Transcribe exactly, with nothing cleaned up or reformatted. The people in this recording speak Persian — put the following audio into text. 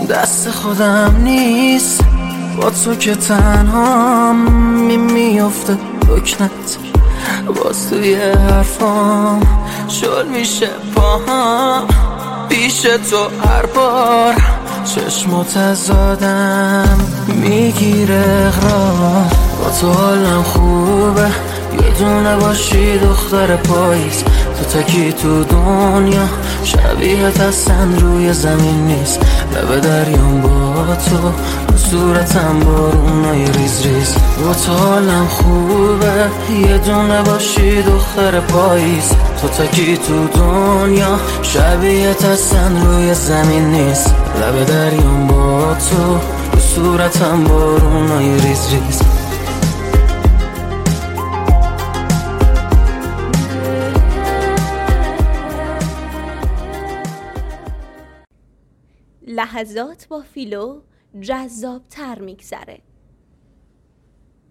دست خودم نیست، با تو که تنها می میفته دکنت، باز توی حرفام شل میشه پاهم، پیش تو هر بار چشم تزادم میگیره اغراق. با تو حالم خوبه، یه دونه باشی دختر پاییز، تو تکی تو دنیا شبیهت اصلا روی زمین نیست. لب دریام با تو، صورتم بارونای ریز ریز. با تو حالم خوبه، یه دونه باشی دختر پاییز، تو تکی تو دنیا شبیهت اصلا روی زمین نیست. لب دریام با تو، صورتم بارونای ریز ریز. لحظات با فیلو جذاب تر میگذره.